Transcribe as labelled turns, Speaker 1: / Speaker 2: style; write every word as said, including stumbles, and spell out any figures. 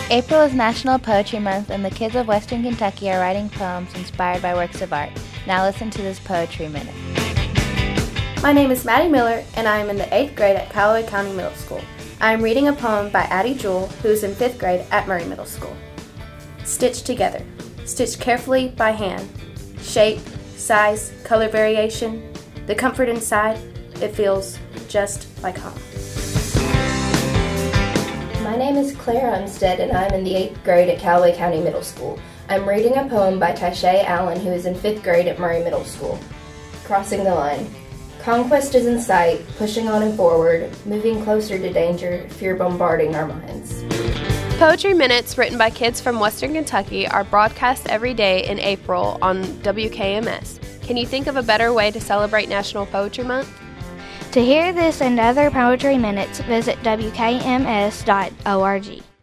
Speaker 1: April is National Poetry Month, and the kids of Western Kentucky are writing poems inspired by works of art. Now listen to this Poetry Minute.
Speaker 2: My name is Maddie Miller, and I am in the eighth grade at Callaway County Middle School. I am reading a poem by Addie Jewell, who is in fifth grade at Murray Middle School. Stitched together. Stitched carefully by hand. Shape, size, color variation. The comfort inside, it feels just like home.
Speaker 3: My name is Claire Umstead, and I'm in the eighth grade at Callaway County Middle School. I'm reading a poem by Tashay Allen, who is in fifth grade at Murray Middle School. Crossing the line. Conquest is in sight, pushing on and forward, moving closer to danger, fear bombarding our minds.
Speaker 4: Poetry Minutes written by kids from Western Kentucky are broadcast every day in April on W K M S. Can you think of a better way to celebrate National Poetry Month?
Speaker 5: To hear this and other Poetry Minutes, visit W K M S dot org.